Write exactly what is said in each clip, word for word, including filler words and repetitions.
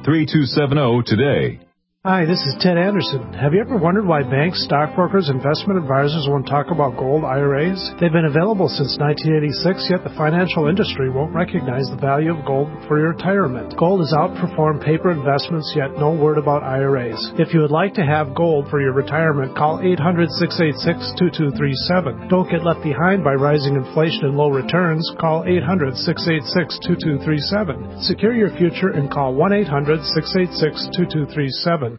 three two seven zero today. Hi, this is Ted Anderson. Have you ever wondered why banks, stockbrokers, investment advisors won't talk about gold I R As? They've been available since nineteen eighty-six, yet the financial industry won't recognize the value of gold for your retirement. Gold has outperformed paper investments, yet no word about I R As. If you would like to have gold for your retirement, call eight hundred, six eight six, two two three seven. Don't get left behind by rising inflation and low returns. Call eight hundred, six eight six, two two three seven. Secure your future and call one eight hundred, six eight six, two two three seven.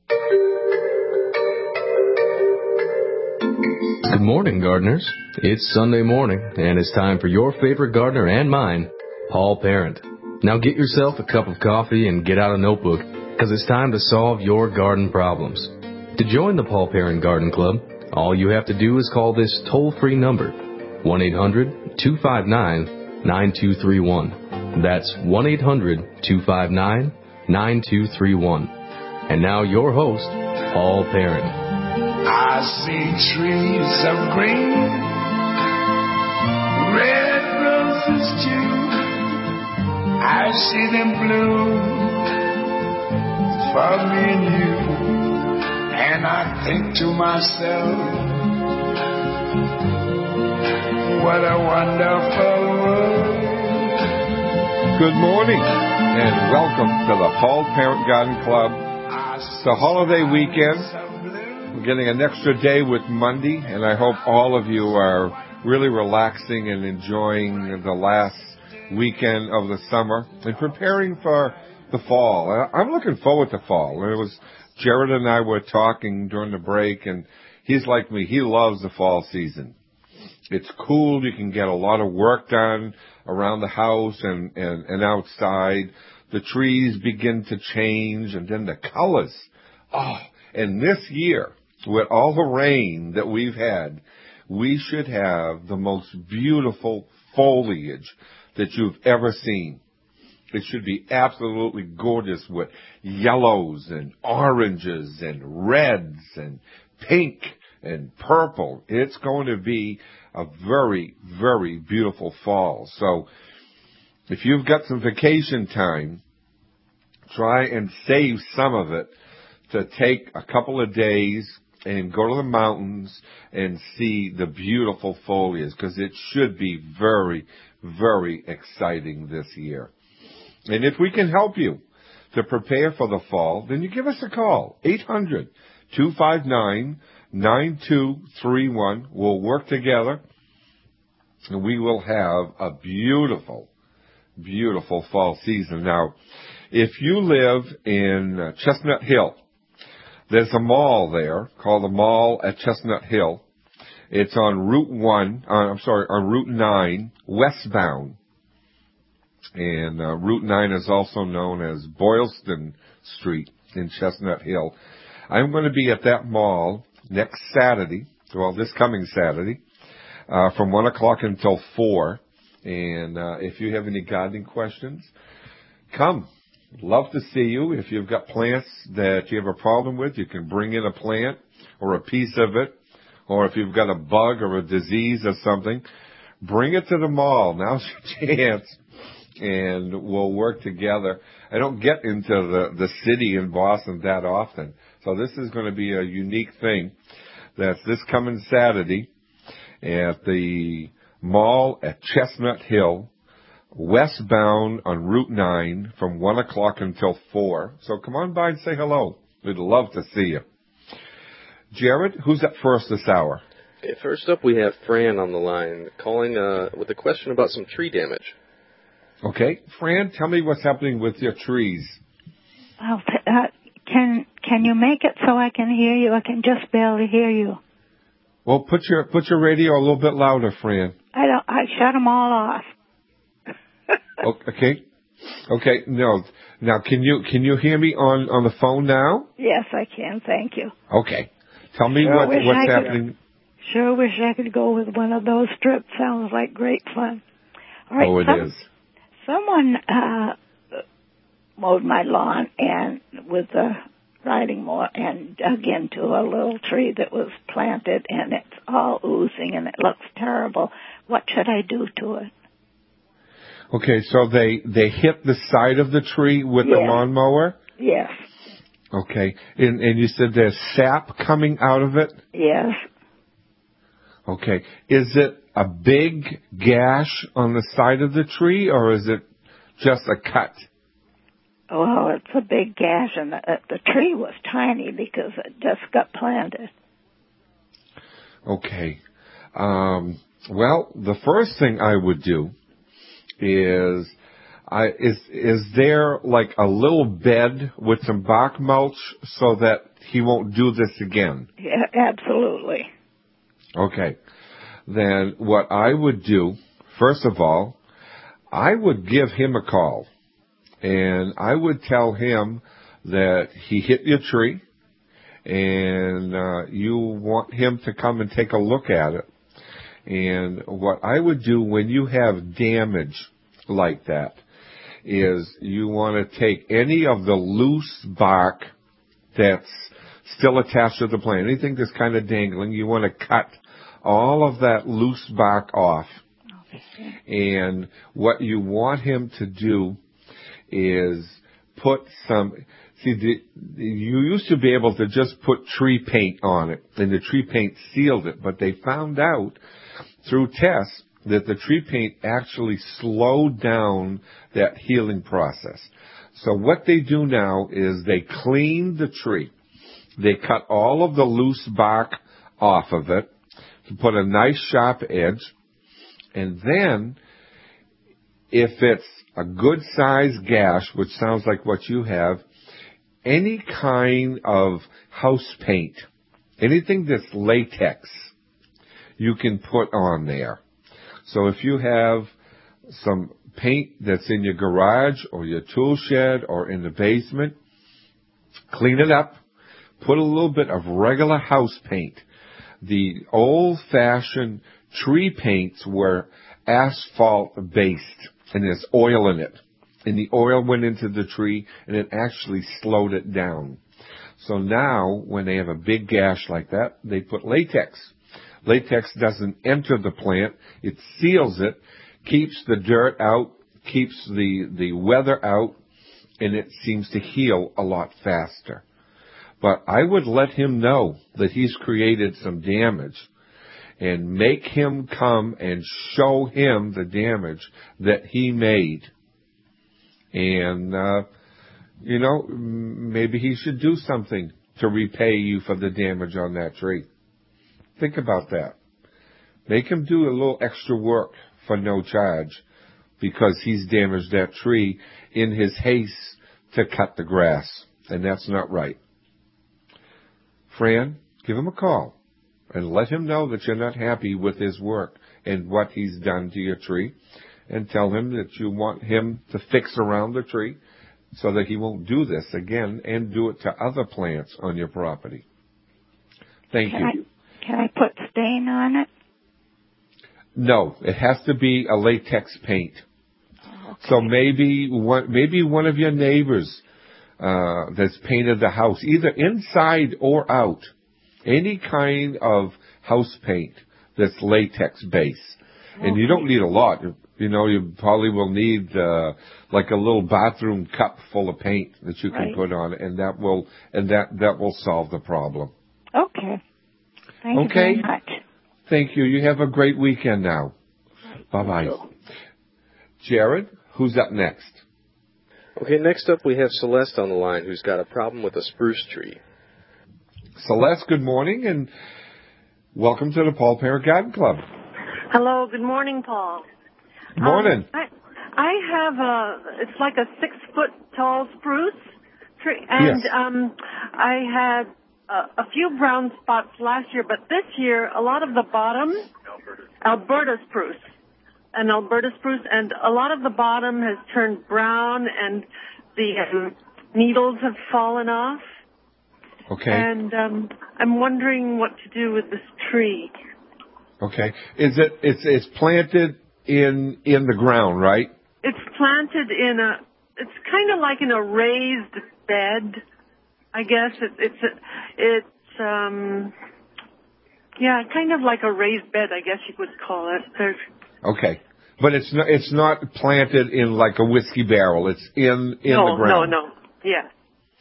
Good morning, gardeners. It's Sunday morning, and it's time for your favorite gardener and mine, Paul Parent. Now get yourself a cup of coffee and get out a notebook, because it's time to solve your garden problems. To join the Paul Parent Garden Club, all you have to do is call this toll-free number, one eight hundred, two five nine, nine two three one. That's one eight hundred, two five nine, nine two three one. And now your host, Paul Parent. I see trees of green, red roses too. I see them bloom for me and you. And I think to myself, what a wonderful world. Good morning and welcome to the Paul Parent Garden Club. It's the holiday weekend. We're getting an extra day with Monday, and I hope all of you are really relaxing and enjoying the last weekend of the summer and preparing for the fall. I'm looking forward to fall. It was Jared and I were talking during the break, and he's like me. He loves the fall season. It's cool. You can get a lot of work done around the house and, and, and outside. The trees begin to change, and then the colors. Oh, and this year, with all the rain that we've had, we should have the most beautiful foliage that you've ever seen. It should be absolutely gorgeous with yellows and oranges and reds and pink and purple. It's going to be a very, very beautiful fall. So if you've got some vacation time, try and save some of it to take a couple of days and go to the mountains and see the beautiful foliage, because it should be very, very exciting this year. And if we can help you to prepare for the fall, then you give us a call, eight hundred, two five nine, nine two three one. We'll work together, and we will have a beautiful, beautiful fall season. Now, if you live in Chestnut Hill, there's a mall there called the Mall at Chestnut Hill. It's on Route one, uh, I'm sorry, on Route nine, westbound. And uh, Route nine is also known as Boylston Street in Chestnut Hill. I'm going to be at that mall next Saturday, well, this coming Saturday, uh, from one o'clock until four. And uh, if you have any gardening questions, come. Love to see you. If you've got plants that you have a problem with, you can bring in a plant or a piece of it. Or if you've got a bug or a disease or something, bring it to the mall. Now's your chance. And we'll work together. I don't get into the, the city in Boston that often. So this is going to be a unique thing. That's this coming Saturday at the mall at Chestnut Hill, westbound on Route nine from one o'clock until four. So come on by and say hello. We'd love to see you. Jared, who's up first this hour? Okay, first up, we have Fran on the line calling uh, with a question about some tree damage. Okay. Fran, tell me what's happening with your trees. Well, uh, can can you make it so I can hear you? I can just barely hear you. Well, put your put your radio a little bit louder, Fran. I don't. I shut them all off. Okay. Okay. No. Now, can you can you hear me on, on the phone now? Yes, I can. Thank you. Okay. Tell me sure what what's I happening. Could, sure wish I could go with one of those strips. Sounds like great fun. All right, oh, it some, is. Someone uh, mowed my lawn and with the riding mower and dug into a little tree that was planted, and it's all oozing and it looks terrible. What should I do to it? Okay, so they, they hit the side of the tree with yes. the lawnmower? Yes. Okay. And, and you said there's sap coming out of it? Yes. Okay. Is it a big gash on the side of the tree, or is it just a cut? Well, it's a big gash, and the, uh, the tree was tiny because it just got planted. Okay. Um, well, the first thing I would do is, I, is is there like a little bed with some bark mulch so that he won't do this again? Yeah, absolutely. Okay. Then what I would do, first of all, I would give him a call. And I would tell him that he hit your tree and uh, you want him to come and take a look at it. And what I would do when you have damage like that is you want to take any of the loose bark that's still attached to the plant, anything that's kind of dangling, you want to cut all of that loose bark off. Okay. And what you want him to do is put some, see, the, you used to be able to just put tree paint on it, and the tree paint sealed it, but they found out through tests that the tree paint actually slowed down that healing process. So what they do now is they clean the tree. They cut all of the loose bark off of it to put a nice sharp edge, and then if it's a good size gash, which sounds like what you have, any kind of house paint, anything that's latex, you can put on there. So if you have some paint that's in your garage or your tool shed or in the basement, clean it up, put a little bit of regular house paint. The old-fashioned tree paints were asphalt-based, and there's oil in it. And the oil went into the tree, and it actually slowed it down. So now, when they have a big gash like that, they put latex. Latex doesn't enter the plant. It seals it, keeps the dirt out, keeps the, the weather out, and it seems to heal a lot faster. But I would let him know that he's created some damage and make him come and show him the damage that he made. And, uh, you know, maybe he should do something to repay you for the damage on that tree. Think about that. Make him do a little extra work for no charge because he's damaged that tree in his haste to cut the grass. And that's not right. Fran, give him a call and let him know that you're not happy with his work and what he's done to your tree, and tell him that you want him to fix around the tree so that he won't do this again and do it to other plants on your property. Thank can you. I, can I put stain on it? No, it has to be a latex paint. Oh, okay. So maybe one, maybe one of your neighbors uh, that's painted the house, either inside or out, any kind of house paint that's latex based. Okay. And you don't need a lot. You know, you probably will need uh, like a little bathroom cup full of paint that you can right. put on, and that will and that that will solve the problem. Okay. Thank okay. you very much. Thank you. You have a great weekend now. Right. Bye bye. Jared, who's up next? Okay, next up we have Celeste on the line, who's got a problem with a spruce tree. Celeste, good morning, and welcome to the Paul Parent Garden Club. Hello, good morning, Paul. Morning. Um, I, I have a, it's like a six foot tall spruce tree, and yes. um, I had a, a few brown spots last year, but this year a lot of the bottom, Alberta spruce, an Alberta spruce, and a lot of the bottom has turned brown, and the um, needles have fallen off. Okay. And um, I'm wondering what to do with this tree. Okay. Is it? It's it's planted in in the ground, right? It's planted in a. It's kind of like in a raised bed, I guess. It, it's a, it's um. Yeah, kind of like a raised bed, I guess you would call it. There's. Okay. But it's not it's not planted in like a whiskey barrel. It's in in no, the ground. No, no, no. Yeah.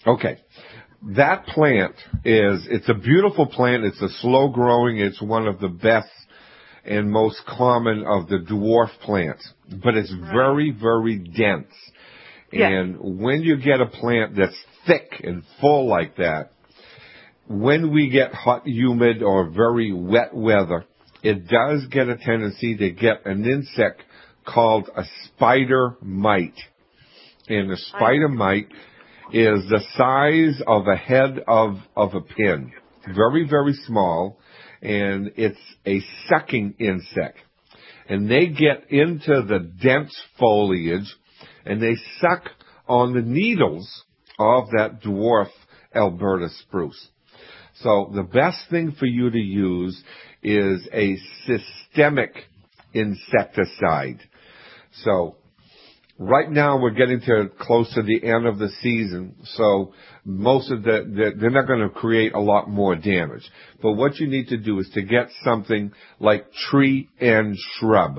Okay. That plant is, it's a beautiful plant. It's a slow growing. It's one of the best and most common of the dwarf plants. But it's very, very dense. Yeah. And when you get a plant that's thick and full like that, when we get hot, humid, or very wet weather, it does get a tendency to get an insect called a spider mite. And the spider mite is the size of a head of, of a pin. Very, very small. And it's a sucking insect. And they get into the dense foliage and they suck on the needles of that dwarf Alberta spruce. So the best thing for you to use is a systemic insecticide. So right now we're getting to close to the end of the season, so most of the, the they're not going to create a lot more damage. But what you need to do is to get something like tree and shrub.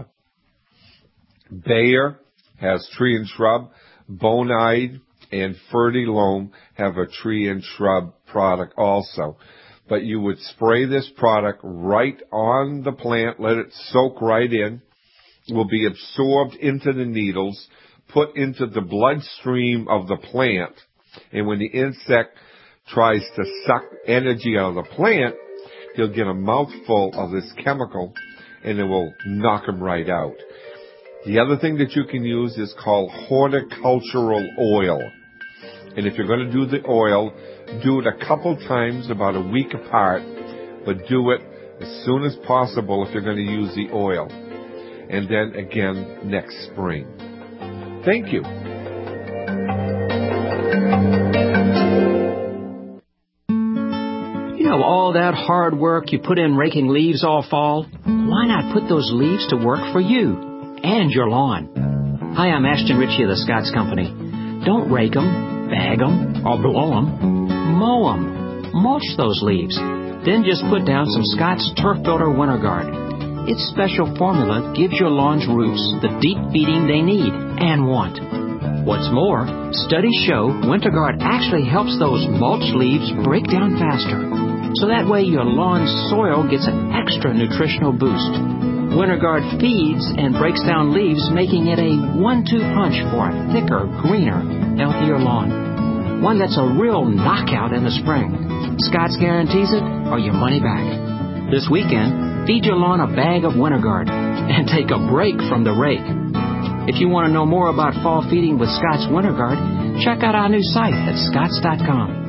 Bayer has tree and shrub. Bonide and Fertilome have a tree and shrub product also. But you would spray this product right on the plant, let it soak right in, will be absorbed into the needles, put into the bloodstream of the plant, and when the insect tries to suck energy out of the plant, he'll get a mouthful of this chemical and it will knock him right out. The other thing that you can use is called horticultural oil. And if you're going to do the oil, do it a couple times, about a week apart, but do it as soon as possible if you're going to use the oil. And then again next spring. Thank you. You know, all that hard work you put in raking leaves all fall, why not put those leaves to work for you and your lawn? Hi, I'm Ashton Ritchie of the Scotts Company. Don't rake them, bag them, or blow them. Mow them. Mulch those leaves. Then just put down some Scotts Turf Builder Winter Guard. Its special formula gives your lawn's roots the deep feeding they need and want. What's more, studies show Winter Guard actually helps those mulch leaves break down faster. So that way your lawn's soil gets an extra nutritional boost. Winter Guard feeds and breaks down leaves, making it a one two punch for a thicker, greener, healthier lawn. One that's a real knockout in the spring. Scotts guarantees it or your money back. This weekend, feed your lawn a bag of Winter Guard and take a break from the rake. If you want to know more about fall feeding with Scotts Winter Guard, check out our new site at scotts dot com.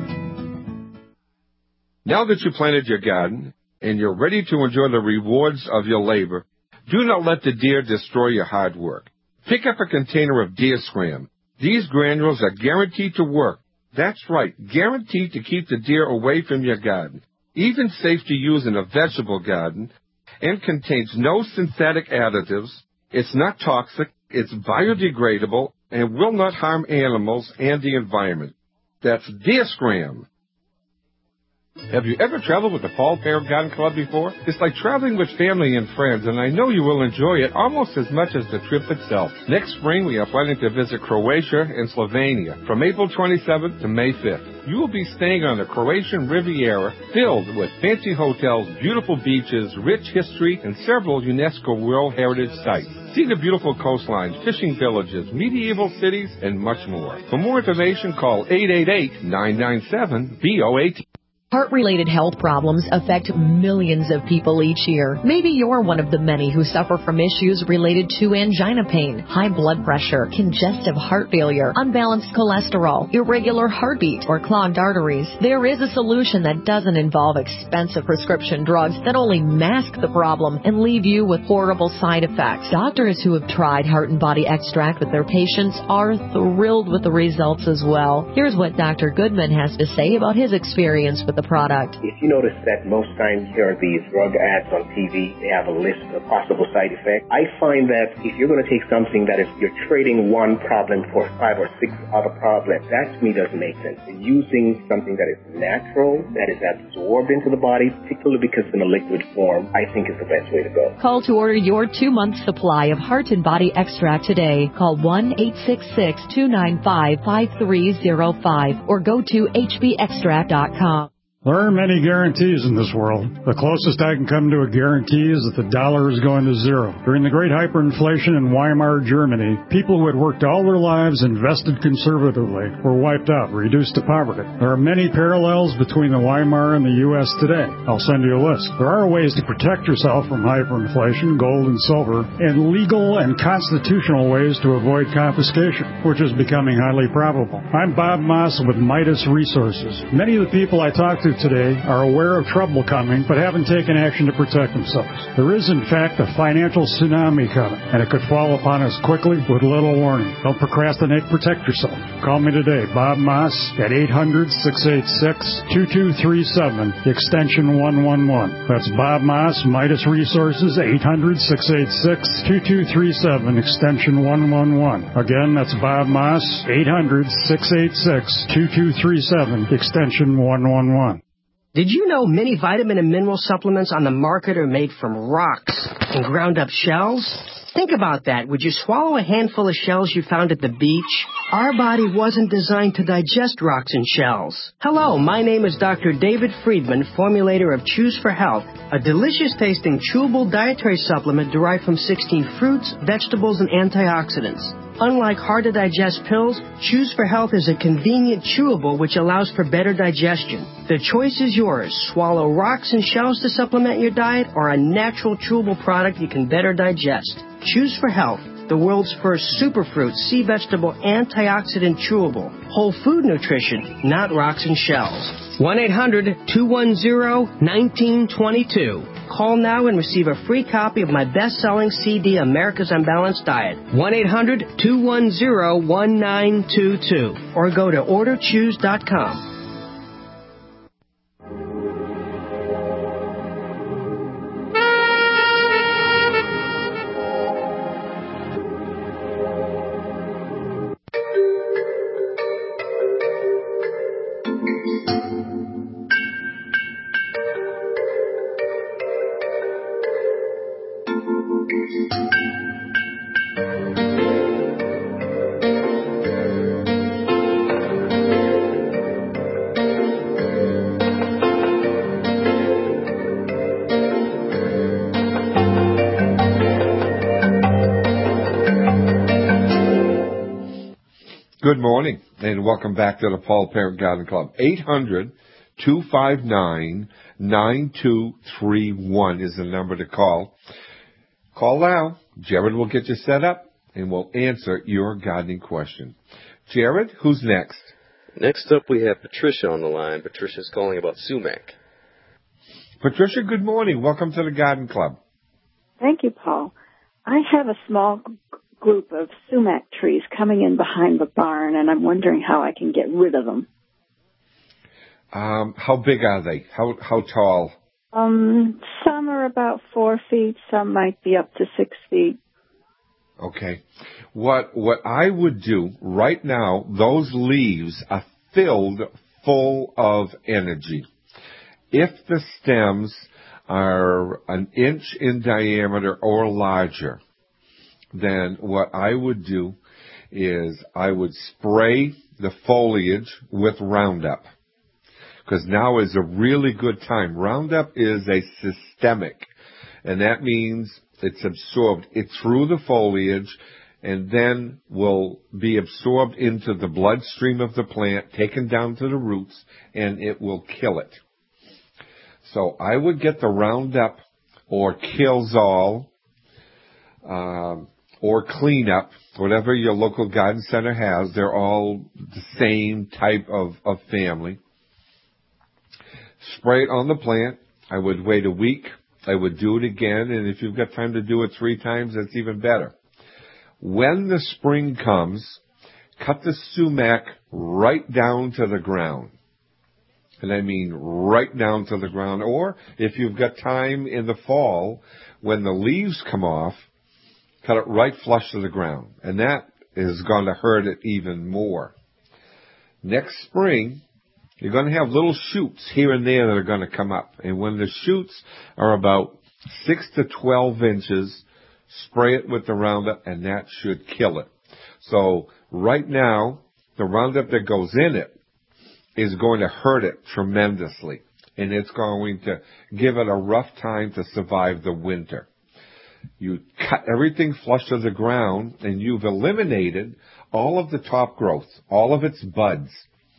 Now that you planted your garden and you're ready to enjoy the rewards of your labor, do not let the deer destroy your hard work. Pick up a container of Deer Scram. These granules are guaranteed to work. That's right, guaranteed to keep the deer away from your garden. Even safe to use in a vegetable garden, and contains no synthetic additives. It's not toxic, it's biodegradable, and will not harm animals and the environment. That's Deer Scram. Have you ever traveled with the Paul Parent Garden Club before? It's like traveling with family and friends, and I know you will enjoy it almost as much as the trip itself. Next spring, we are planning to visit Croatia and Slovenia from April twenty-seventh to May fifth. You will be staying on the Croatian Riviera, filled with fancy hotels, beautiful beaches, rich history, and several UNESCO World Heritage Sites. See the beautiful coastlines, fishing villages, medieval cities, and much more. For more information, call eight eight eight, nine nine seven, B O A T. Heart-related health problems affect millions of people each year. Maybe you're one of the many who suffer from issues related to angina pain, high blood pressure, congestive heart failure, unbalanced cholesterol, irregular heartbeat, or clogged arteries. There is a solution that doesn't involve expensive prescription drugs that only mask the problem and leave you with horrible side effects. Doctors who have tried Heart and Body Extract with their patients are thrilled with the results as well. Here's what Doctor Goodman has to say about his experience with the product. If you notice that most times here are these drug ads on T V, they have a list of possible side effects. I find that if you're going to take something that is, you're trading one problem for five or six other problems, that to me doesn't make sense. Using something that is natural, that is absorbed into the body, particularly because it's in a liquid form, I think is the best way to go. Call to order your two-month supply of Heart and Body Extract today. Call one eight six six, two nine five, five three zero five or go to H B extract dot com. There are many guarantees in this world. The closest I can come to a guarantee is that the dollar is going to zero. During the great hyperinflation in Weimar, Germany, people who had worked all their lives, invested conservatively, were wiped out, reduced to poverty. There are many parallels between the Weimar and the U S today. I'll send you a list. There are ways to protect yourself from hyperinflation, gold and silver, and legal and constitutional ways to avoid confiscation, which is becoming highly probable. I'm Bob Moss with Midas Resources. Many of the people I talk to today are aware of trouble coming, but haven't taken action to protect themselves. There is, in fact, a financial tsunami coming, and it could fall upon us quickly with little warning. Don't procrastinate, protect yourself. Call me today, Bob Moss, at eight hundred, six eight six, two two three seven, extension one one one. That's Bob Moss, Midas Resources, eight hundred, six eight six, two two three seven, extension one one one. Again, that's Bob Moss, eight hundred, six eight six, two two three seven, extension one one one. Did you know many vitamin and mineral supplements on the market are made from rocks and ground up shells? Think about that. Would you swallow a handful of shells you found at the beach? Our body wasn't designed to digest rocks and shells. Hello, my name is Doctor David Friedman, formulator of Choose for Health, a delicious-tasting chewable dietary supplement derived from sixteen fruits, vegetables, and antioxidants. Unlike hard-to-digest pills, Choose for Health is a convenient chewable which allows for better digestion. The choice is yours. Swallow rocks and shells to supplement your diet or a natural chewable product you can better digest. Choose for Health, the world's first superfruit, sea vegetable, antioxidant chewable. Whole food nutrition, not rocks and shells. one eight hundred, two one zero, one nine two two. Call now and receive a free copy of my best-selling C D, America's Unbalanced Diet. one eight hundred, two one zero, one nine two two. Or go to order choose dot com. Good morning, and welcome back to the Paul Parent Garden Club. eight hundred, two five nine, nine two three one is the number to call. Call now. Jared will get you set up, and we'll answer your gardening question. Jared, who's next? Next up, we have Patricia on the line. Patricia's calling about sumac. Patricia, good morning. Welcome to the Garden Club. Thank you, Paul. I have a small group of sumac trees coming in behind the barn, and I'm wondering how I can get rid of them. Um, how big are they? How how tall? Um, some are about four feet. Some might be up to six feet. Okay. What what I would do right now, those leaves are filled full of energy. If the stems are an inch in diameter or larger, then what I would do is I would spray the foliage with Roundup, because now is a really good time. Roundup is a systemic, and that means it's absorbed it through the foliage and then will be absorbed into the bloodstream of the plant, taken down to the roots, and it will kill it. So I would get the Roundup or Killzall, um, or Cleanup, whatever your local garden center has. They're all the same type of, of family. Spray it on the plant. I would wait a week. I would do it again, and if you've got time to do it three times, that's even better. When the spring comes, cut the sumac right down to the ground. And I mean right down to the ground. Or if you've got time in the fall, when the leaves come off, cut it right flush to the ground. And that is going to hurt it even more. Next spring, you're going to have little shoots here and there that are going to come up. And when the shoots are about six to twelve inches, spray it with the Roundup, and that should kill it. So right now, the Roundup that goes in it is going to hurt it tremendously. And it's going to give it a rough time to survive the winter. You cut everything flush to the ground, and you've eliminated all of the top growth, all of its buds.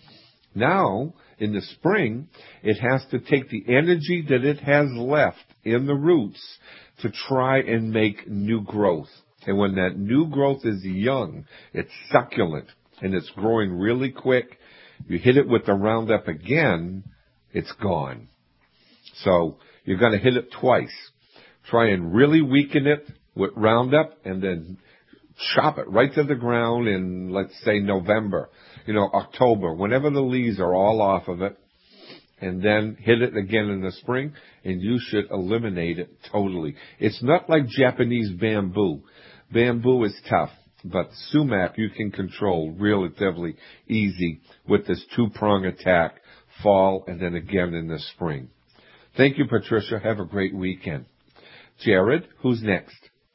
Now, in the spring, it has to take the energy that it has left in the roots to try and make new growth. And when that new growth is young, it's succulent, and it's growing really quick, you hit it with the Roundup again, it's gone. So you're going to hit it twice. Try and really weaken it with Roundup, and then chop it right to the ground in, let's say, November, you know, October, whenever the leaves are all off of it, and then hit it again in the spring, and you should eliminate it totally. It's not like Japanese bamboo. Bamboo is tough, but sumac you can control relatively easy with this two-prong attack, fall and then again in the spring. Thank you, Patricia. Have a great weekend. Jared, who's next?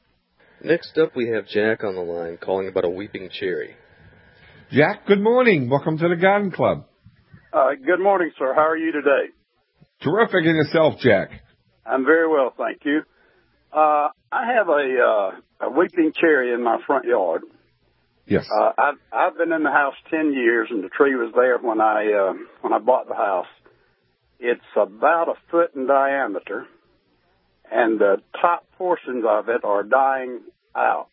Next up, we have Jack on the line calling about a weeping cherry. Jack, good morning. Welcome to the Garden Club. Uh, good morning, sir. How are you today? Terrific. In yourself, Jack? I'm very well, thank you. Uh, I have a, uh, a weeping cherry in my front yard. Yes. Uh, I've, I've been in the house ten years, and the tree was there when I uh, when I bought the house. It's about a foot in diameter, and the top portions of it are dying out.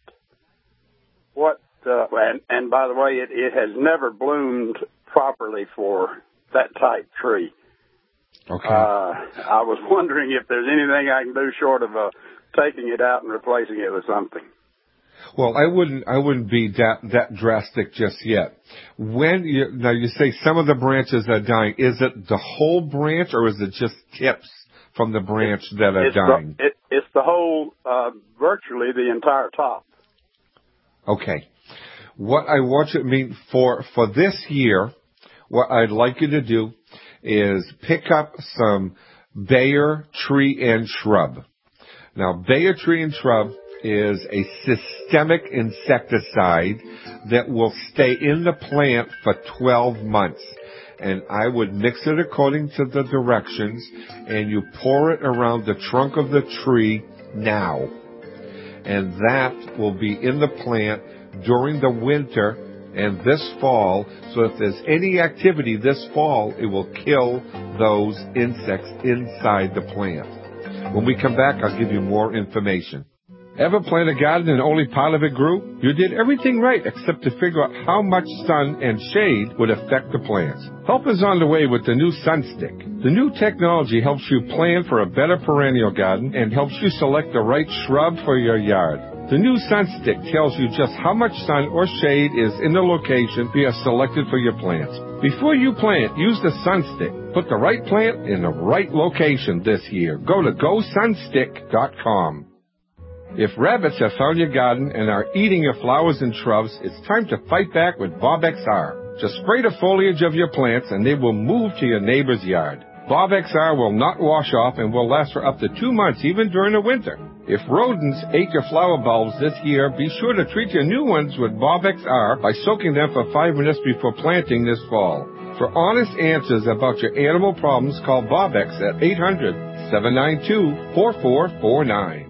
What? Uh, and, and by the way, it, it has never bloomed properly for that type tree. Okay. Uh, I was wondering if there's anything I can do short of uh, taking it out and replacing it with something. Well, I wouldn't. I wouldn't be that that drastic just yet. When you now you say some of the branches are dying, is it the whole branch or is it just tips from the branch it's, that are it's dying? The, it, it's the whole, uh, virtually the entire top. Okay. What I want you to mean for for this year, what I'd like you to do is pick up some Bayer tree and shrub. Now, Bayer tree and shrub is a systemic insecticide that will stay in the plant for twelve months. And I would mix it according to the directions, and you pour it around the trunk of the tree now. And that will be in the plant during the winter and this fall, so if there's any activity this fall, it will kill those insects inside the plant. When we come back, I'll give you more information. Ever plant a garden and only part of it grew? You did everything right except to figure out how much sun and shade would affect the plants. Help is on the way with the new Sunstick. The new technology helps you plan for a better perennial garden and helps you select the right shrub for your yard. The new Sunstick tells you just how much sun or shade is in the location you have selected for your plants. Before you plant, use the Sunstick. Put the right plant in the right location this year. Go to go sunstick dot com. If rabbits have found your garden and are eating your flowers and shrubs, it's time to fight back with Bob X R. Just spray the foliage of your plants and they will move to your neighbor's yard. Bob X R will not wash off and will last for up to two months, even during the winter. If rodents ate your flower bulbs this year, be sure to treat your new ones with Bob X R by soaking them for five minutes before planting this fall. For honest answers about your animal problems, call Bob X at eight hundred, seven nine two, four four four nine.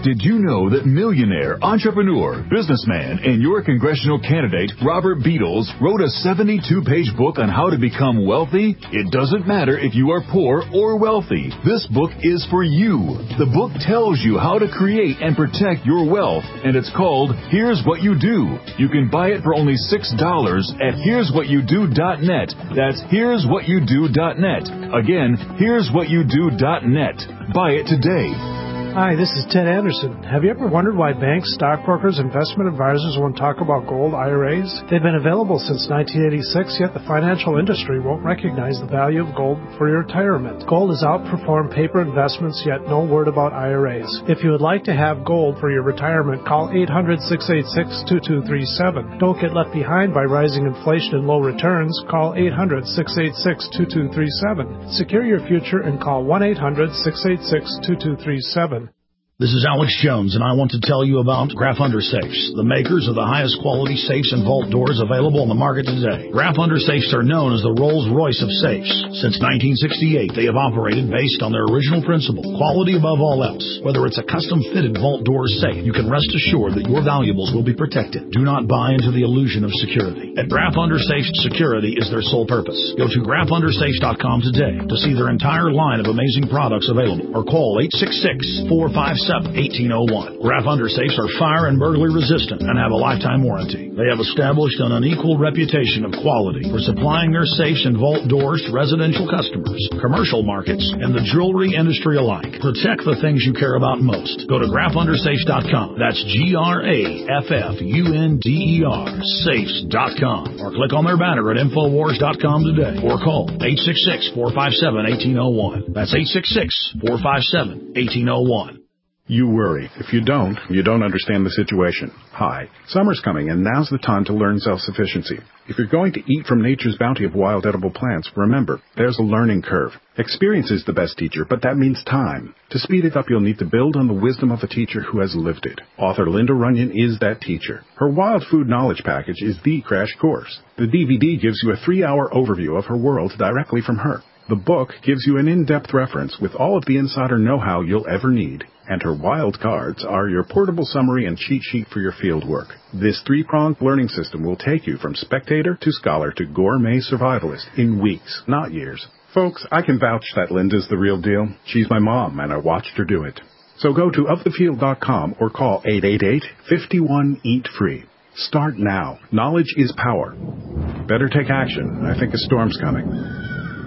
Did you know that millionaire, entrepreneur, businessman, and your congressional candidate, Robert Beatles, wrote a seventy-two page book on how to become wealthy? It doesn't matter if you are poor or wealthy. This book is for you. The book tells you how to create and protect your wealth, and it's called Here's What You Do. You can buy it for only six dollars at here's what you do dot net. That's here's what you do dot net. Again, here's what you do dot net. Buy it today. Hi, this is Ted Anderson. Have you ever wondered why banks, stockbrokers, investment advisors won't talk about gold I R As? They've been available since nineteen eighty-six, yet the financial industry won't recognize the value of gold for your retirement. Gold has outperformed paper investments, yet no word about I R As. If you would like to have gold for your retirement, call eight hundred, six eight six, two two three seven. Don't get left behind by rising inflation and low returns. Call eight hundred, six eight six, two two three seven. Secure your future and call one eight hundred, six eight six, two two three seven. This is Alex Jones, and I want to tell you about Graf Under Safes, the makers of the highest quality safes and vault doors available on the market today. Graf Under Safes are known as the Rolls-Royce of safes. Since nineteen sixty-eight, they have operated based on their original principle, quality above all else. Whether it's a custom-fitted vault door safe, you can rest assured that your valuables will be protected. Do not buy into the illusion of security. At Graf Under Safes, security is their sole purpose. Go to graf under safes dot com today to see their entire line of amazing products available, or call eight six six, four five seven, eighteen oh one. Graf Under Safes are fire and burglary resistant and have a lifetime warranty. They have established an unequaled reputation of quality for supplying their safes and vault doors to residential customers, commercial markets, and the jewelry industry alike. Protect the things you care about most. Go to graf under safes dot com. That's G R A F F U N D E R, safes dot com. Or click on their banner at infowars dot com today. Or call eight six six, four five seven, one eight oh one. That's eight six six, four five seven, one eight oh one. You worry. If you don't, you don't understand the situation. Hi. Summer's coming, and now's the time to learn self-sufficiency. If you're going to eat from nature's bounty of wild edible plants, remember, there's a learning curve. Experience is the best teacher, but that means time. To speed it up, you'll need to build on the wisdom of a teacher who has lived it. Author Linda Runyon is that teacher. Her Wild Food Knowledge Package is the crash course. The D V D gives you a three-hour overview of her world directly from her. The book gives you an in-depth reference with all of the insider know-how you'll ever need. And her wild cards are your portable summary and cheat sheet for your field work. This three-pronged learning system will take you from spectator to scholar to gourmet survivalist in weeks, not years. Folks, I can vouch that Linda's the real deal. She's my mom, and I watched her do it. So go to of the field dot com or call eight eight eight, five one, eat free. Start now. Knowledge is power. Better take action. I think a storm's coming.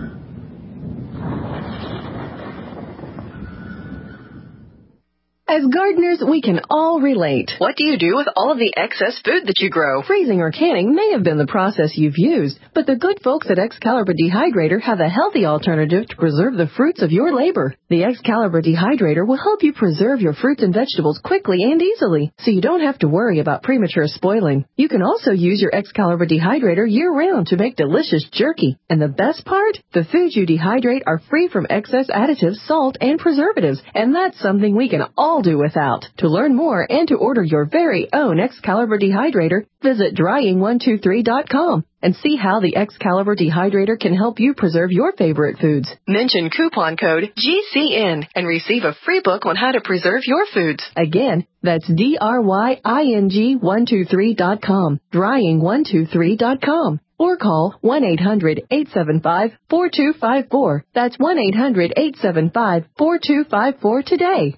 As gardeners, we can all relate. What do you do with all of the excess food that you grow? Freezing or canning may have been the process you've used, but the good folks at Excalibur Dehydrator have a healthy alternative to preserve the fruits of your labor. The Excalibur Dehydrator will help you preserve your fruits and vegetables quickly and easily, so you don't have to worry about premature spoiling. You can also use your Excalibur Dehydrator year-round to make delicious jerky. And the best part? The foods you dehydrate are free from excess additives, salt, and preservatives, and that's something we can all do without. To learn more and to order your very own Excalibur Dehydrator, visit drying one two three dot com and see how the Excalibur Dehydrator can help you preserve your favorite foods. Mention coupon code G C N and receive a free book on how to preserve your foods. Again, that's D R Y I N G one two three dot com, drying one two three dot com. Or call one eight hundred, eight seven five, four two five four. That's one eight hundred, eight seven five, four two five four today.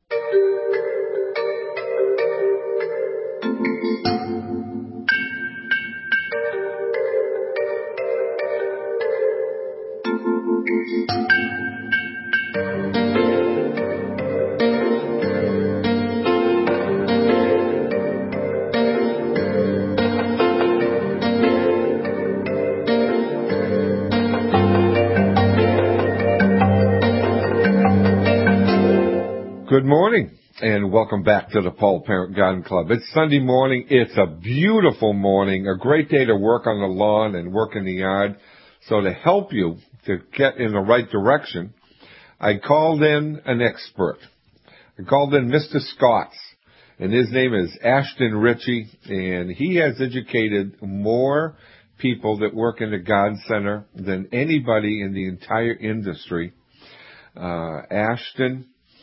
Good morning, and welcome back to the Paul Parent Garden Club. It's Sunday morning. It's a beautiful morning, a great day to work on the lawn and work in the yard. So to help you to get in the right direction, I called in an expert. I called in Mister Scotts, and his name is Ashton Ritchie, and he has educated more people that work in the garden center than anybody in the entire industry. Uh, Ashton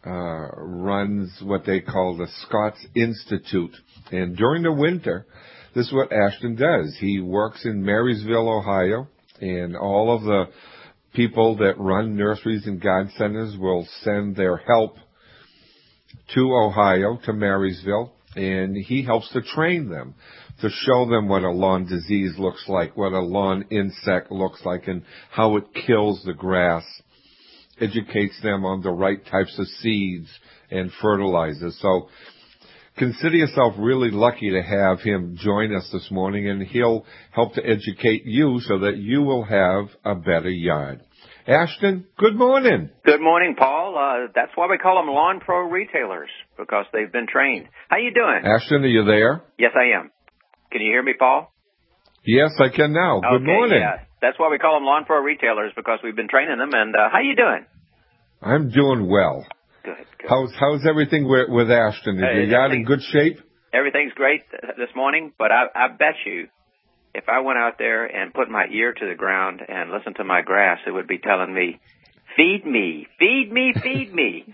uh, runs what they call the Scots Institute. And during the winter, this is what Ashton does. He works in Marysville, Ohio, and all of the people that run nurseries and garden centers will send their help to Ohio, to Marysville, and he helps to train them, to show them what a lawn disease looks like, what a lawn insect looks like, and how it kills the grass. Educates them on the right types of seeds and fertilizers. So consider yourself really lucky to have him join us this morning, and he'll help to educate you so that you will have a better yard. Ashton, good morning. Good morning, Paul. Uh, that's why we call them Lawn Pro retailers, because they've been trained. How you doing? Ashton, are you there? Yes, I am. Can you hear me, Paul? Yes, I can now. Good okay, morning. Yeah. That's why we call them Lawn Pro retailers, because we've been training them. And uh, how you doing? I'm doing well. Good, good. How's how's everything with, with Ashton? Is Uh, your yard in good shape? Everything's great this morning, but I, I bet you if I went out there and put my ear to the ground and listened to my grass, it would be telling me, feed me, feed me, feed me.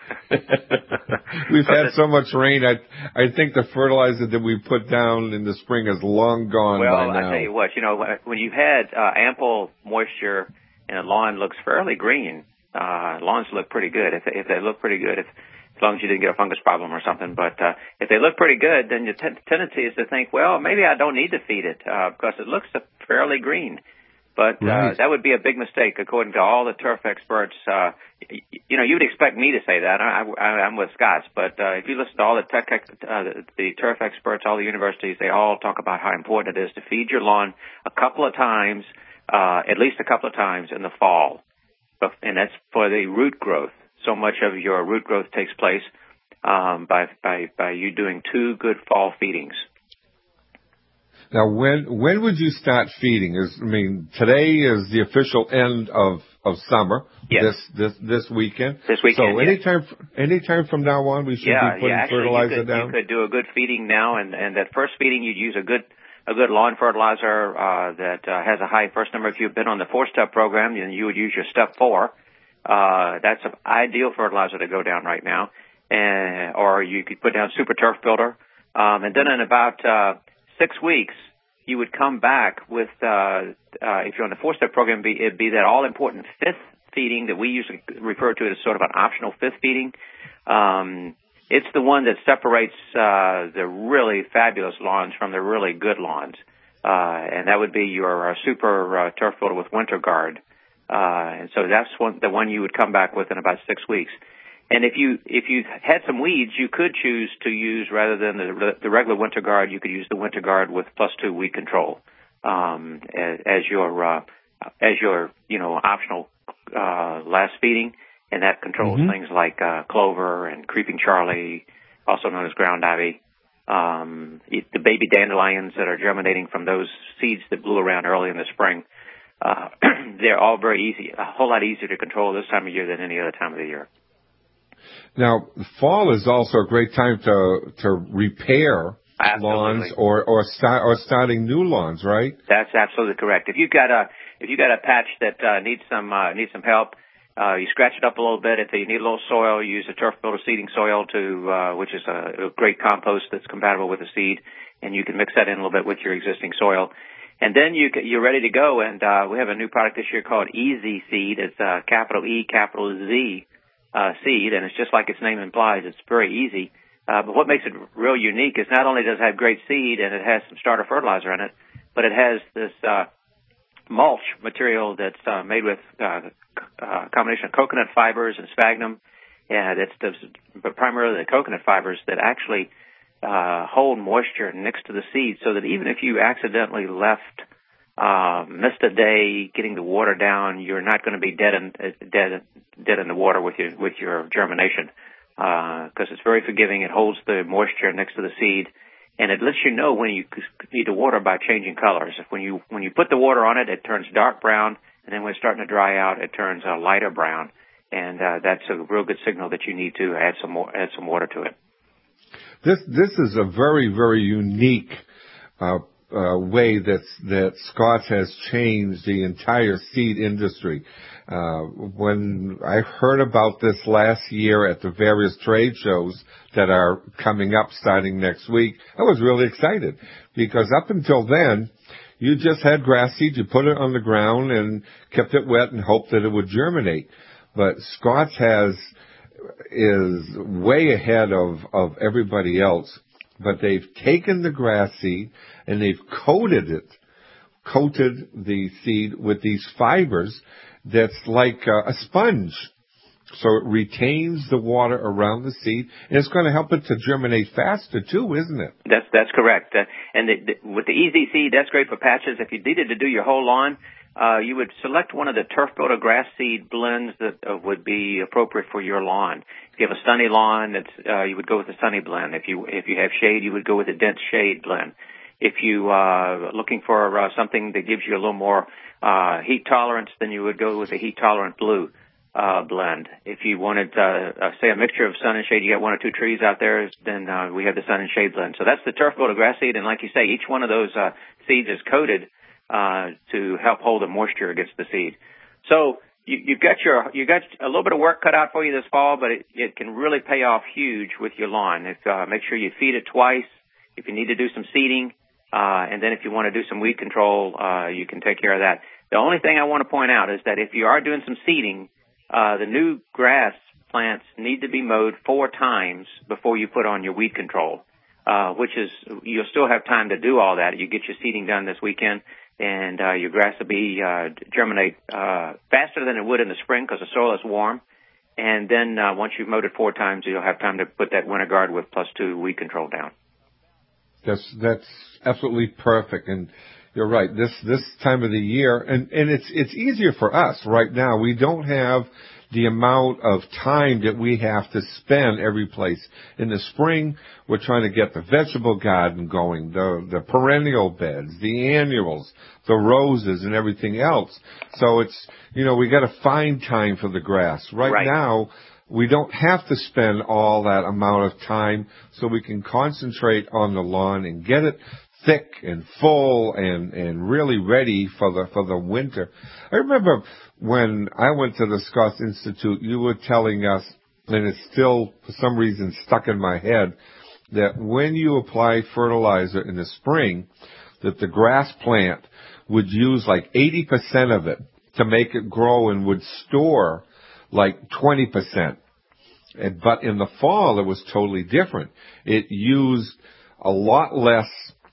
We've had so much rain. I I think the fertilizer that we put down in the spring is long gone well, by now. I tell you what, you know, when you've had uh, ample moisture and a lawn looks fairly green, uh, lawns look pretty good. If they, if they look pretty good, if as long as you didn't get a fungus problem or something. But uh, if they look pretty good, then your t- tendency is to think, well, maybe I don't need to feed it uh, because it looks fairly green. But right. uh, that would be a big mistake, according to all the turf experts. Uh, you, you know, you would expect me to say that. I, I, I'm with Scots. But uh, if you listen to all the, tech, uh, the, the turf experts, all the universities, they all talk about how important it is to feed your lawn a couple of times, uh, at least a couple of times in the fall. And that's for the root growth. So much of your root growth takes place um, by, by, by you doing two good fall feedings. Now, when when would you start feeding? Is I mean, today is the official end of, of summer. Yes. This this this weekend. This weekend. So yes. anytime anytime from now on, we should yeah, be putting yeah. Actually, fertilizer you could, down. You could do a good feeding now, and, and that first feeding you'd use a good a good lawn fertilizer uh, that uh, has a high first number. If you've been on the four step program, then you would use your step four. Uh, that's an ideal fertilizer to go down right now, and or you could put down Super Turf Builder, um, and then in about uh, six weeks. You would come back with, uh, uh, if you're on the four-step program, be, it'd be that all-important fifth feeding that we usually refer to as sort of an optional fifth feeding. Um, it's the one that separates uh, the really fabulous lawns from the really good lawns, uh, and that would be your uh, Super uh, Turf Builder with Winter Guard. Uh, and so that's one, the one you would come back with in about six weeks. And if you if you had some weeds, you could choose to use, rather than the, the regular Winter Guard, you could use the Winter Guard with plus two weed control um, as, as your uh, as your you know optional uh, last feeding, and that controls mm-hmm. things like uh, clover and creeping Charlie, also known as ground ivy, um, the baby dandelions that are germinating from those seeds that blew around early in the spring. Uh, they're all very easy, a whole lot easier to control this time of year than any other time of the year. Now, fall is also a great time to to repair absolutely. lawns or or start or starting new lawns, right? That's absolutely correct. If you got a if you got a patch that uh, needs some uh, needs some help, uh, you scratch it up a little bit. If you need a little soil, you use a Turf Builder seeding soil to uh, which is a, a great compost that's compatible with the seed, and you can mix that in a little bit with your existing soil. And then you you're ready to go. And uh, we have a new product this year called Easy Seed. It's uh, capital E, capital Z. Uh, seed, and it's just like its name implies, it's very easy. Uh, but what makes it real unique is not only does it have great seed and it has some starter fertilizer in it, but it has this uh, mulch material that's uh, made with uh, a combination of coconut fibers and sphagnum. And it's the, but primarily the coconut fibers that actually uh, hold moisture next to the seed, so that even if you accidentally left Uh, missed a day getting the water down, you're not going to be dead in dead dead in the water with your with your germination, because uh, it's very forgiving. It holds the moisture next to the seed, and it lets you know when you need to water by changing colors. If when you when you put the water on it, it turns dark brown, and then when it's starting to dry out, it turns a lighter brown, and uh, that's a real good signal that you need to add some more add some water to it. This this is a very very unique Uh, uh, way that that Scotts has changed the entire seed industry. Uh, when I heard about this last year at the various trade shows that are coming up starting next week, I was really excited because up until then, you just had grass seed, you put it on the ground and kept it wet and hoped that it would germinate. But Scotts has, is way ahead of, of everybody else. But they've taken the grass seed and they've coated it, coated the seed with these fibers that's like a, a sponge. So it retains the water around the seed, and it's going to help it to germinate faster too, isn't it? That's that's correct. Uh, and the, the, with the Easy Seed, that's great for patches. If you needed to do your whole lawn, uh, you would select one of the Turf Builder grass seed blends that uh, would be appropriate for your lawn. If you have a sunny lawn, that's, uh, you would go with the sunny blend. If you if you have shade, you would go with the dense shade blend. If you are uh, looking for uh, something that gives you a little more uh, heat tolerance, then you would go with the heat tolerant blue uh, blend. If you wanted, uh, uh, say, a mixture of sun and shade, you got one or two trees out there, then uh, we have the sun and shade blend. So that's the Turf Builder grass seed, and like you say, each one of those uh, seeds is coated uh, to help hold the moisture against the seed. So you, you've got your you got a little bit of work cut out for you this fall, but it, it can really pay off huge with your lawn. If, uh, make sure you feed it twice. If you need to do some seeding, Uh, and then if you want to do some weed control, uh, you can take care of that. The only thing I want to point out is that if you are doing some seeding, uh, the new grass plants need to be mowed four times before you put on your weed control, uh, which is, you'll still have time to do all that. You get your seeding done this weekend, and uh, your grass will be, uh, germinate uh, faster than it would in the spring because the soil is warm. And then uh, once you've mowed it four times, you'll have time to put that winter guard with plus two weed control down. That's that's absolutely perfect, and you're right. This this time of the year, and and it's it's easier for us right now. We don't have the amount of time that we have to spend every place. In the spring, we're trying to get the vegetable garden going, the the perennial beds, the annuals, the roses, and everything else. So it's, you know, we got to find time for the grass. Right, right. now, we don't have to spend all that amount of time, so we can concentrate on the lawn and get it thick and full and, and really ready for the for the winter. I remember when I went to the Scotts Institute, you were telling us, and it's still for some reason stuck in my head, that when you apply fertilizer in the spring, that the grass plant would use like eighty percent of it to make it grow and would store like twenty percent. And, but in the fall, it was totally different. It used a lot less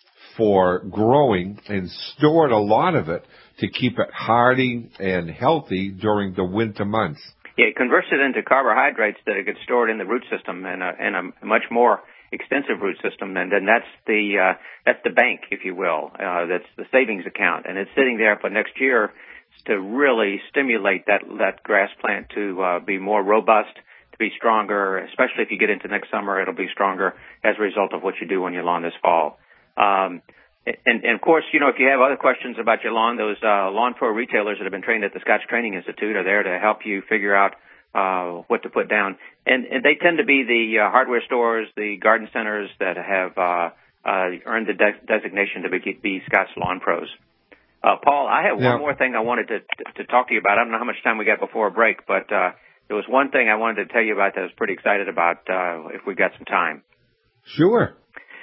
for growing and stored a lot of it to keep it hardy and healthy during the winter months. Yeah, it converts it into carbohydrates that it gets stored in the root system and a, and a much more extensive root system, and then that's the uh, that's the bank, if you will. Uh, that's the savings account, and it's sitting there for next year to really stimulate that that grass plant to uh, be more robust, to be stronger, especially if you get into next summer, it'll be stronger as a result of what you do on your lawn this fall. Um, and, and, of course, you know, if you have other questions about your lawn, those uh, Lawn Pro retailers that have been trained at the Scotts Training Institute are there to help you figure out uh, what to put down. And, and they tend to be the uh, hardware stores, the garden centers that have uh, uh, earned the de- designation to be, be Scotts Lawn Pros. Uh, Paul, I have yeah. one more thing I wanted to, to, to talk to you about. I don't know how much time we got before a break, but uh, there was one thing I wanted to tell you about that I was pretty excited about uh, if we got some time. Sure.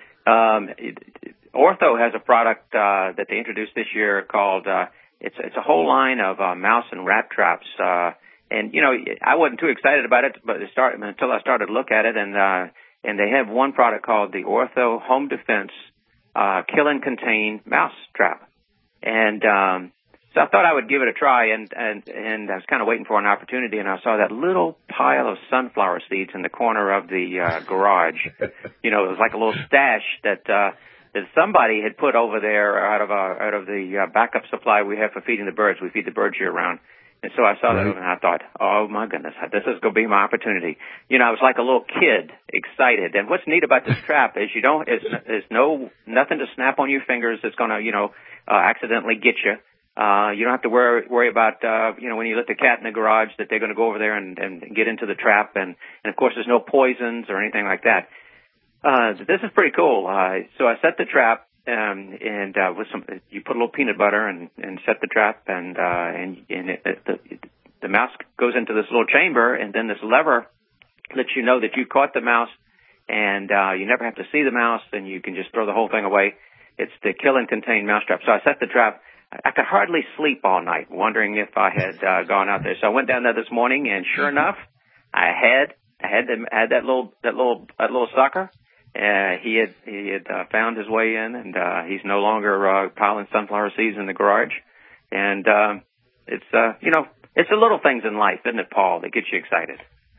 Um, it, Ortho has a product uh, that they introduced this year called uh, it's it's a whole line of uh, mouse and rat traps. Uh, and you know, I wasn't too excited about it, but it started until I started to look at it. And uh, and they have one product called the Ortho Home Defense uh, Kill and Contain Mouse Trap. And um, so I thought I would give it a try. And and and I was kind of waiting for an opportunity, and I saw that little pile of sunflower seeds in the corner of the uh, garage. You know, it was like a little stash that. Uh, that somebody had put over there out of our, out of the uh, backup supply we have for feeding the birds. We feed the birds year round. And so I saw right. that and I thought, oh my goodness, this is going to be my opportunity. You know, I was like a little kid, excited. And what's neat about this trap is you don't, it's, it's no, nothing to snap on your fingers that's going to, you know, uh, accidentally get you. Uh, you don't have to worry, worry about, uh, you know, when you let the cat in the garage that they're going to go over there and, and get into the trap. And, and of course there's no poisons or anything like that. Uh, this is pretty cool. Uh, so I set the trap, um, and uh, with some, you put a little peanut butter and, and set the trap, and uh, and and it, it, the the mouse goes into this little chamber, and then this lever lets you know that you caught the mouse, and uh, you never have to see the mouse, and you can just throw the whole thing away. It's the kill and contain mousetrap. So I set the trap. I could hardly sleep all night, wondering if I had uh, gone out there. So I went down there this morning, and sure enough, I had I had the, had that little that little that little sucker. Uh, he had he had uh, found his way in, and uh, he's no longer uh, piling sunflower seeds in the garage. And uh, it's uh, you know it's the little things in life, isn't it, Paul, that gets you excited?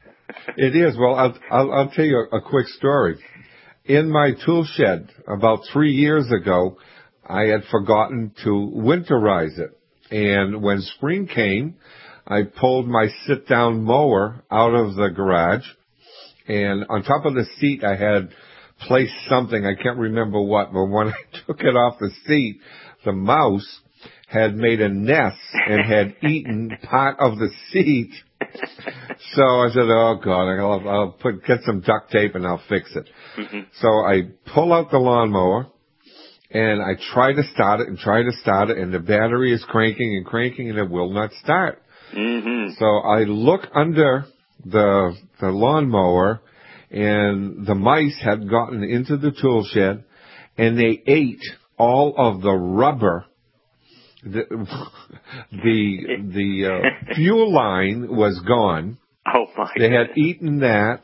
It is. Well, I'll I'll, I'll tell you a, a quick story. In my tool shed about three years ago, I had forgotten to winterize it. And when spring came, I pulled my sit-down mower out of the garage. And on top of the seat, I had placed something. I can't remember what. But when I took it off the seat, the mouse had made a nest and had eaten part of the seat. So I said, oh, God, I'll, I'll put, get some duct tape and I'll fix it. Mm-hmm. So I pull out the lawnmower. And I try to start it and try to start it, and the battery is cranking and cranking, and it will not start. Mm-hmm. So I look under the the lawnmower, and the mice had gotten into the tool shed, and they ate all of the rubber. The the, the uh, fuel line was gone. Oh my! They had eaten that.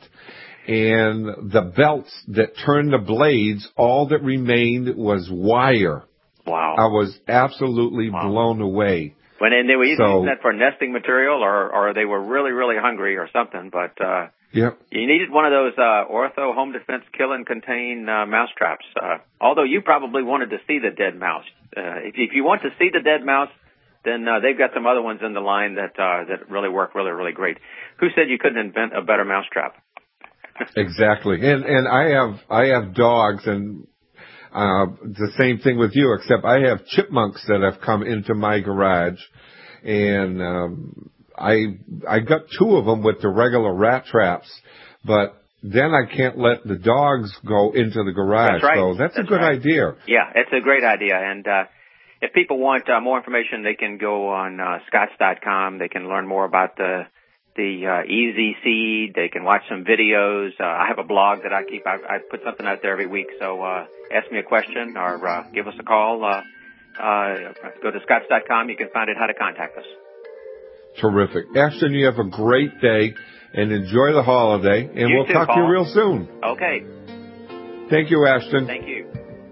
And the belts that turned the blades, all that remained was wire. Wow. I was absolutely wow. blown away. When, and they were either so, using that for nesting material or, or they were really, really hungry or something. But uh, yep. you needed one of those uh, Ortho Home Defense Kill and Contain uh, mouse traps. Uh, although you probably wanted to see the dead mouse. Uh, if, if you want to see the dead mouse, then uh, they've got some other ones in the line that uh, that really work really, really great. Who said you couldn't invent a better mouse trap? Exactly, and and I have I have dogs, and uh, the same thing with you. Except I have chipmunks that have come into my garage, and um, I I got two of them with the regular rat traps, but then I can't let the dogs go into the garage. That's right. So that's, that's a good right. idea. Yeah, it's a great idea, and uh, if people want uh, more information, they can go on uh, Scotts dot com. They can learn more about the. the uh, Easy Seed. They can watch some videos. Uh, I have a blog that I keep. I, I put something out there every week. So uh, ask me a question or uh, give us a call. Uh, uh, go to Scotts dot com. You can find out how to contact us. Terrific. Ashton, you have a great day and enjoy the holiday. And you we'll too, talk Paul. to you real soon. Okay. Thank you, Ashton. Thank you.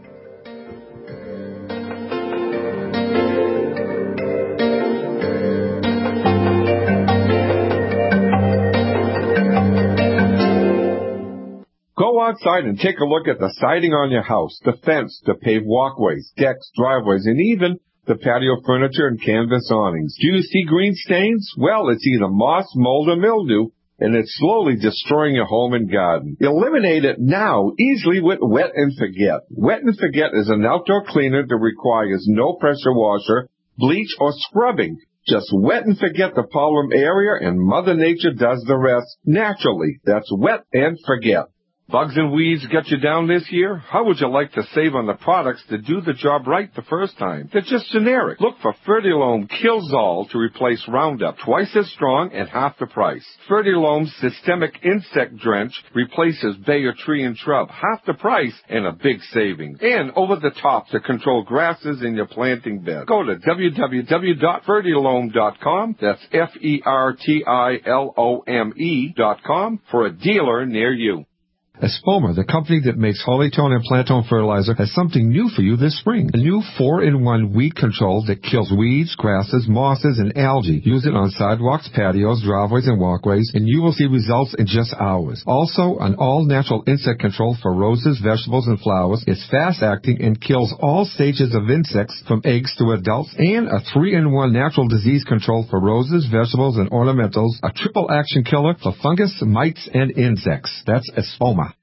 Go outside and take a look at the siding on your house, the fence, the paved walkways, decks, driveways, and even the patio furniture and canvas awnings. Do you see green stains? Well, it's either moss, mold, or mildew, and it's slowly destroying your home and garden. Eliminate it now, easily with Wet and Forget. Wet and Forget is an outdoor cleaner that requires no pressure washer, bleach, or scrubbing. Just wet and forget the problem area, and Mother Nature does the rest naturally. That's Wet and Forget. Bugs and weeds get you down this year? How would you like to save on the products that do the job right the first time? They're just generic. Look for Fertilome Killzall to replace Roundup, twice as strong and half the price. Fertilome's Systemic Insect Drench replaces Bayer tree and shrub, half the price and a big savings. And over the top to control grasses in your planting bed. Go to w w w dot fertilome dot com. That's F E R T I L O M E dot com for a dealer near you. Espoma, the company that makes Hollytone and Plantone fertilizer, has something new for you this spring. A new four in one weed control that kills weeds, grasses, mosses, and algae. Use it on sidewalks, patios, driveways, and walkways, and you will see results in just hours. Also, an all-natural insect control for roses, vegetables, and flowers. It's fast-acting and kills all stages of insects from eggs to adults, and a three in one natural disease control for roses, vegetables, and ornamentals. A triple action killer for fungus, mites, and insects. That's Espoma.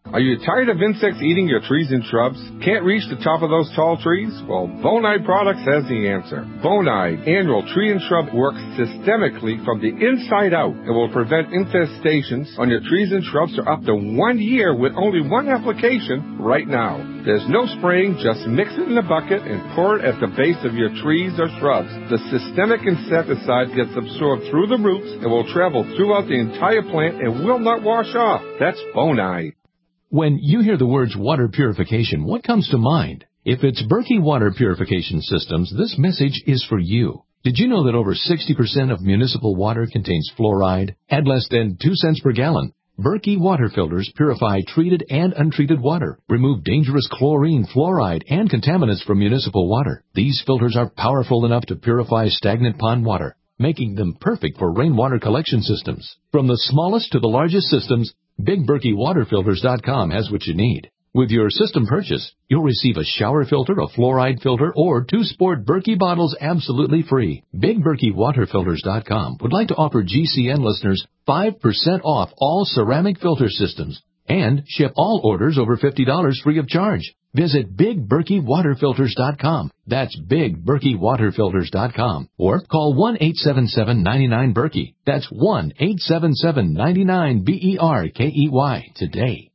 Are you tired of insects eating your trees and shrubs? Can't reach the top of those tall trees? Well, Bonide Products has the answer. Bonide annual tree and shrub works systemically from the inside out and will prevent infestations on your trees and shrubs for up to one year with only one application right now. There's no spraying, just mix it in a bucket and pour it at the base of your trees or shrubs. The systemic insecticide gets absorbed through the roots and will travel throughout the entire plant and will not wash off. That's Bonide. When you hear the words water purification, what comes to mind? If it's Berkey Water Purification Systems, this message is for you. Did you know that over sixty percent of municipal water contains fluoride? At less than two cents per gallon, Berkey water filters purify treated and untreated water, remove dangerous chlorine, fluoride, and contaminants from municipal water. These filters are powerful enough to purify stagnant pond water, making them perfect for rainwater collection systems. From the smallest to the largest systems, Big Berkey Water Filters dot com has what you need. With your system purchase, you'll receive a shower filter, a fluoride filter, or two sport Berkey bottles absolutely free. Big Berkey Water Filters dot com would like to offer G C N listeners five percent off all ceramic filter systems and ship all orders over fifty dollars free of charge. Visit Big Berkey Water Filters dot com. That's Big Berkey Water Filters dot com. Or call one eight seven seven, nine nine, Berkey. That's one eight seven seven, nine nine, B E R K E Y today.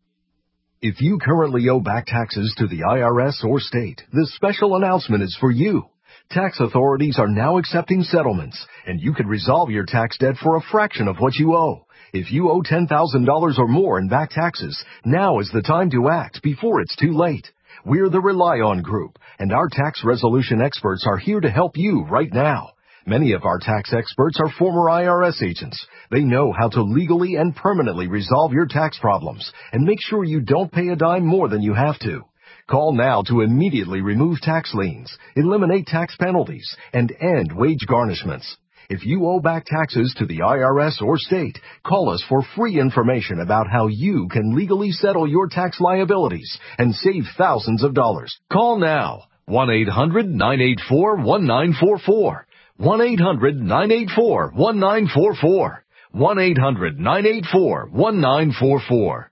If you currently owe back taxes to the I R S or state, this special announcement is for you. Tax authorities are now accepting settlements, and you can resolve your tax debt for a fraction of what you owe. If you owe ten thousand dollars or more in back taxes, now is the time to act before it's too late. We're the Rely On Group, and our tax resolution experts are here to help you right now. Many of our tax experts are former I R S agents. They know how to legally and permanently resolve your tax problems and make sure you don't pay a dime more than you have to. Call now to immediately remove tax liens, eliminate tax penalties, and end wage garnishments. If you owe back taxes to the I R S or state, call us for free information about how you can legally settle your tax liabilities and save thousands of dollars. Call now. one eight hundred, nine eight four, one nine four four. one eight hundred, nine eight four, one nine four four. one eight hundred, nine eight four, one nine four four.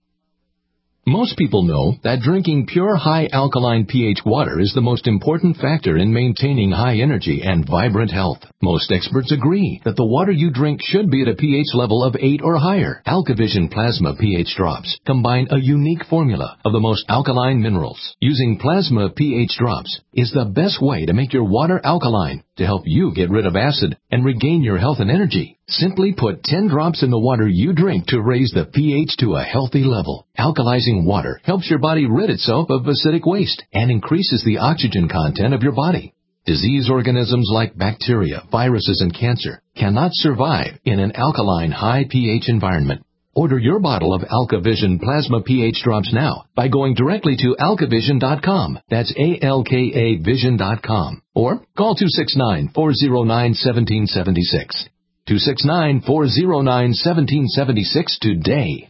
Most people know that drinking pure high alkaline pH water is the most important factor in maintaining high energy and vibrant health. Most experts agree that the water you drink should be at a pH level of eight or higher. AlkaVision Plasma pH drops combine a unique formula of the most alkaline minerals. Using Plasma pH drops is the best way to make your water alkaline to help you get rid of acid and regain your health and energy. Simply put ten drops in the water you drink to raise the pH to a healthy level. Alkalizing water helps your body rid itself of acidic waste and increases the oxygen content of your body. Disease organisms like bacteria, viruses, and cancer cannot survive in an alkaline high pH environment. Order your bottle of AlkaVision Plasma pH drops now by going directly to alka vision dot com. That's A L K A vision dot com. Or call two six nine, four zero nine, one seven seven six. two six nine, four zero nine, one seven seven six today.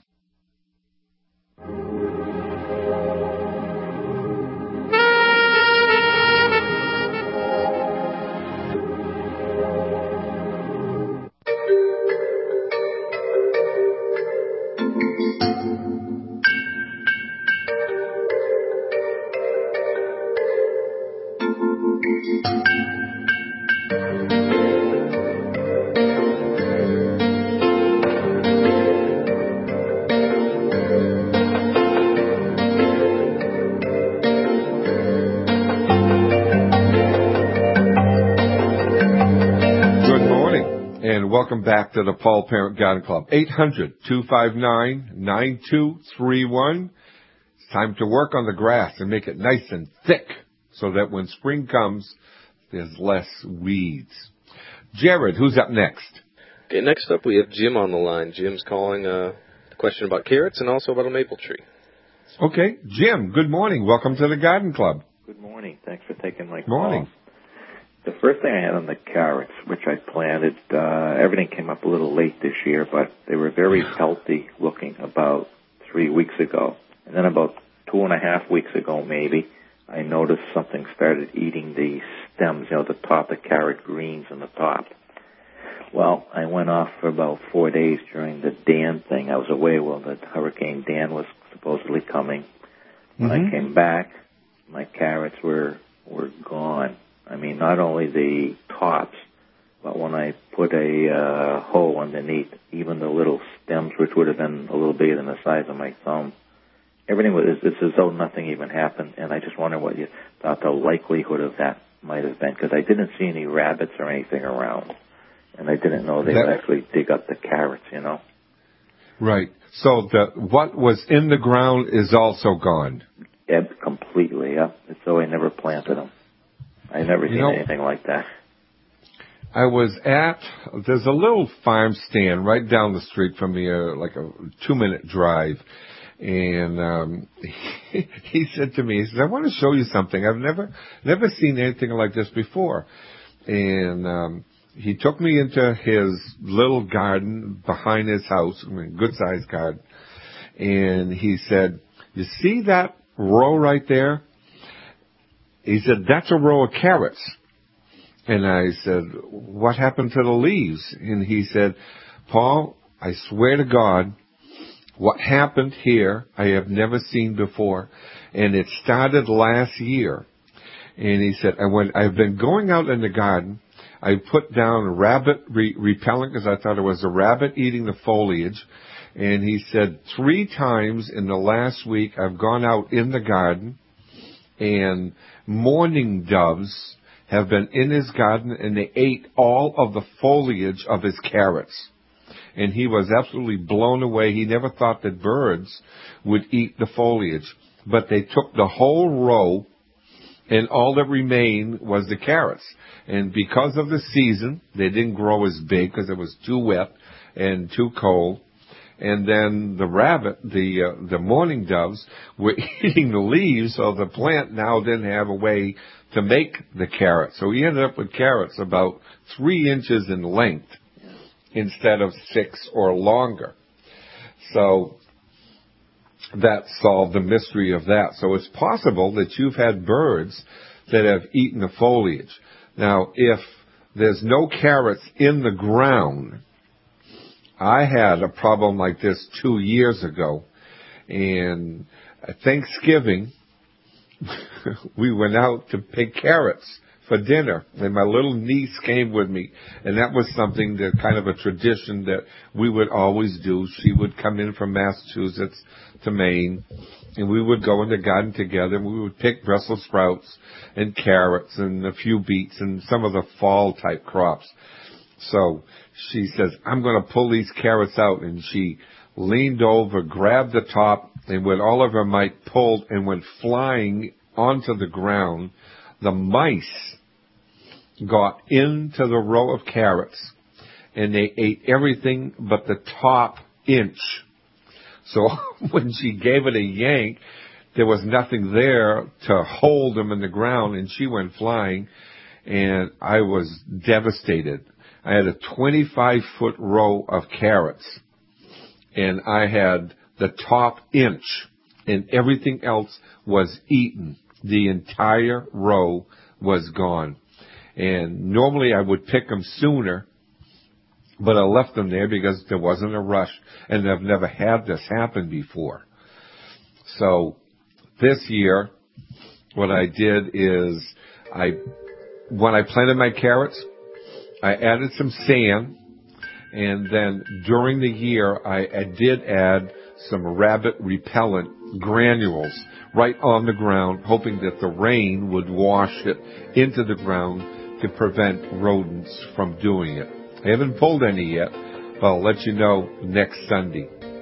Welcome back to the Paul Parent Garden Club. eight hundred, two five nine, nine two three one. It's time to work on the grass and make it nice and thick so that when spring comes, there's less weeds. Jared, who's up next? Okay, next up we have Jim on the line. Jim's calling uh, a question about carrots and also about a maple tree. Okay, Jim, good morning. Welcome to the Garden Club. Good morning. Thanks for taking my morning. call. The first thing I had on the carrots, which I planted, uh, everything came up a little late this year, but they were very healthy looking about three weeks ago. And then about two and a half weeks ago maybe, I noticed something started eating the stems, you know, the top, the carrot greens on the top. Well, I went off for about four days during the Dan thing. I was away while the Hurricane Dan was supposedly coming. When Mm-hmm. I came back, my carrots were were gone. I mean, not only the tops, but when I put a uh, hoe underneath, even the little stems, which would have been a little bigger than the size of my thumb, everything was, it's as though nothing even happened. And I just wonder what you thought the likelihood of that might have been, because I didn't see any rabbits or anything around, and I didn't know they would actually dig up the carrots, you know. Right. So the what was in the ground is also gone. Ebbed completely, yeah. It's though I never planted them. I never You seen know, anything like that. I was at, there's a little farm stand right down the street from me, uh, like a two-minute drive. And um, he, he said to me, he said, I want to show you something. I've never never seen anything like this before. And um, he took me into his little garden behind his house, I mean, good-sized garden. And he said, you see that row right there? He said, that's a row of carrots. And I said, what happened to the leaves? And he said, Paul, I swear to God, what happened here I have never seen before. And it started last year. And he said, and when I've been going out in the garden, I put down rabbit re- repellent because I thought it was a rabbit eating the foliage. And he said, three times in the last week I've gone out in the garden, and mourning doves have been in his garden, and they ate all of the foliage of his carrots. And he was absolutely blown away. He never thought that birds would eat the foliage. But they took the whole row, and all that remained was the carrots. And because of the season, they didn't grow as big because it was too wet and too cold. And then the rabbit, the uh, the mourning doves, were eating the leaves, so the plant now didn't have a way to make the carrots. So he ended up with carrots about three inches in length instead of six or longer. So that solved the mystery of that. So it's possible that you've had birds that have eaten the foliage. Now, if there's no carrots in the ground, I had a problem like this two years ago, and at Thanksgiving, we went out to pick carrots for dinner, and my little niece came with me, and that was something that kind of a tradition that we would always do. She would come in from Massachusetts to Maine, and we would go in the garden together, and we would pick Brussels sprouts and carrots and a few beets and some of the fall-type crops. So she says, I'm going to pull these carrots out, and she leaned over, grabbed the top, and with all of her might pulled and went flying onto the ground. The mice got into the row of carrots, and they ate everything but the top inch. So when she gave it a yank, there was nothing there to hold them in the ground, and she went flying, and I was devastated. I had a twenty-five foot row of carrots, and I had the top inch, and everything else was eaten. The entire row was gone. And normally I would pick them sooner, but I left them there because there wasn't a rush, and I've never had this happen before. So this year, what I did is, I, when I planted my carrots, I added some sand, and then during the year, I, I did add some rabbit repellent granules right on the ground, hoping that the rain would wash it into the ground to prevent rodents from doing it. I haven't pulled any yet, but I'll let you know next Sunday.